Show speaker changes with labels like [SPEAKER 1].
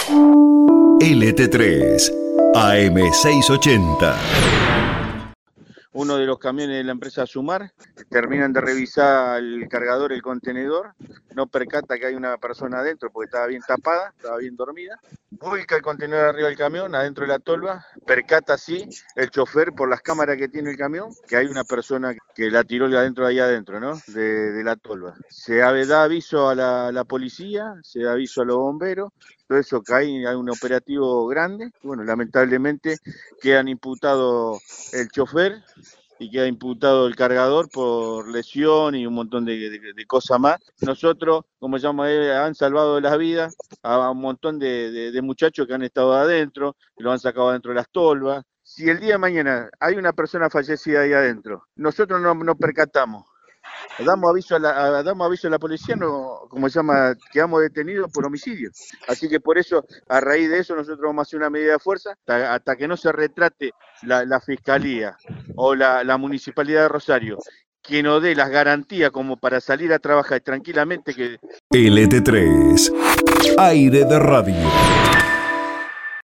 [SPEAKER 1] LT3, AM680.
[SPEAKER 2] Uno de los camiones de la empresa Sumar, terminan de revisar el cargador, el contenedor, no percata que hay una persona adentro porque estaba bien tapada, estaba bien dormida, vuelca el contenedor arriba del camión, adentro de la tolva, percata así el chofer por las cámaras que tiene el camión, que hay una persona que la tiró de ahí adentro, ¿no? De la tolva. Se da aviso a la policía, se da aviso a los bomberos, todo eso cae, hay un operativo grande. Bueno, lamentablemente quedan imputados el chofer y queda imputado el cargador por lesión y un montón de cosas más. Nosotros, como han salvado las vidas a un montón de muchachos que han estado adentro, que lo han sacado adentro de las tolvas. Si el día de mañana hay una persona fallecida ahí adentro, nosotros no nos percatamos, damos aviso a la policía, no, quedamos detenidos por homicidio. Así que por eso, a raíz de eso, nosotros vamos a hacer una medida de fuerza hasta que no se retrate la Fiscalía o la Municipalidad de Rosario, que nos dé las garantías como para salir a trabajar tranquilamente.
[SPEAKER 1] LT3, aire de radio.